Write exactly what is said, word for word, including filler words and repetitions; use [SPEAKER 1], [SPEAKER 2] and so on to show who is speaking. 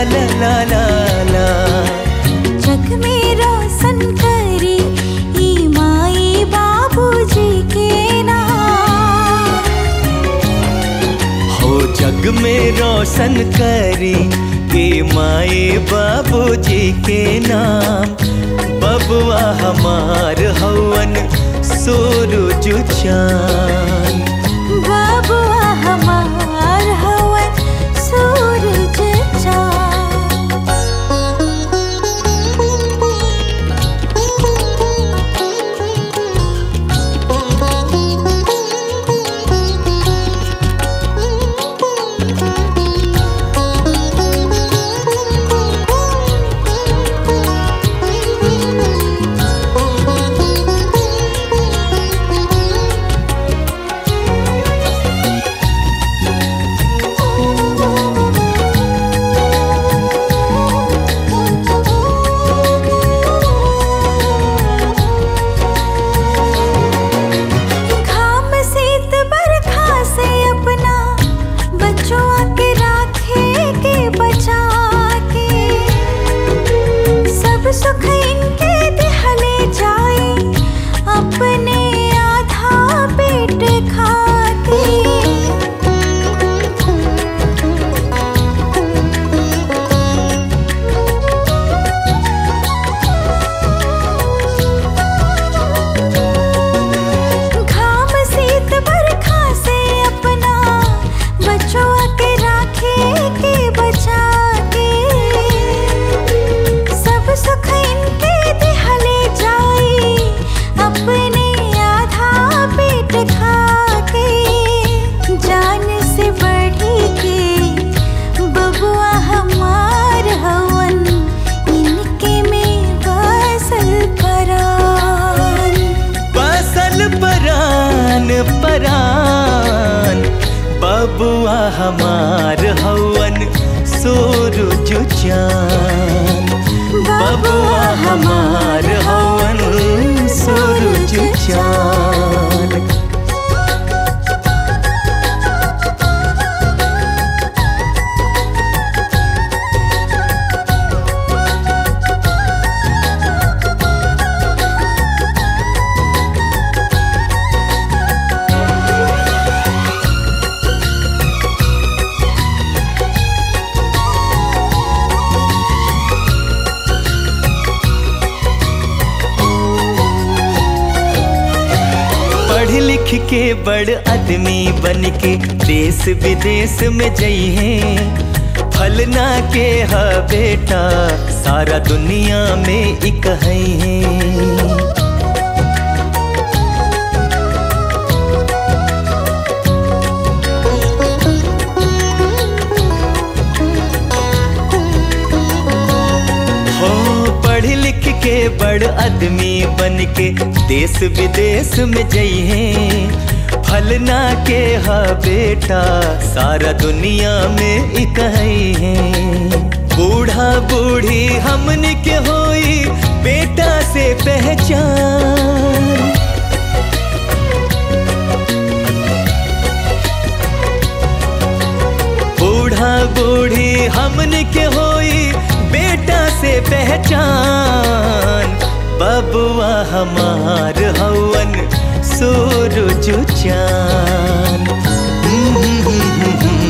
[SPEAKER 1] ला ला ला ला।
[SPEAKER 2] जग में रोशन करी ई माई बाबूजी के नाम।
[SPEAKER 1] हो जग में रोशन करी ई माई बाबूजी के नाम। बबुआ हमार हवन सूरज चाँद।
[SPEAKER 2] बबुआ हमार हवन सूरज चाँद। सुख इनके दिहले जाए अपने आधा पेट खाके। घाम शीत बरखा से अपना बच्चों के राखे के बचा के। सब सुख इनके दिहले जाए अपने आधा पेट खाके। जान से बढ़ी के बबुआ हमार हवन इनके में बसल परान।
[SPEAKER 1] बसल परान परान बबुआ हमार हवन सूरज चाँद। बबुआ हमार हवन सूरज चाँद। पढ़ लिख के बड़ आदमी बन के देश विदेश में जइहे। फलना के ह बेटा सारा दुनिया में इकहैहे। पढ़ लिख के बड़ आदमी बन के देश विदेश में जइहे। फलना के ह बेटा सारा दुनिया में इकहैहे। बूढ़ा बूढ़ी हमन के होई बेटा से पहचान। बूढ़ा बूढ़ी हमन के होई बेटा से पहचान। बबुआ हमार हवन सूरज चाँद।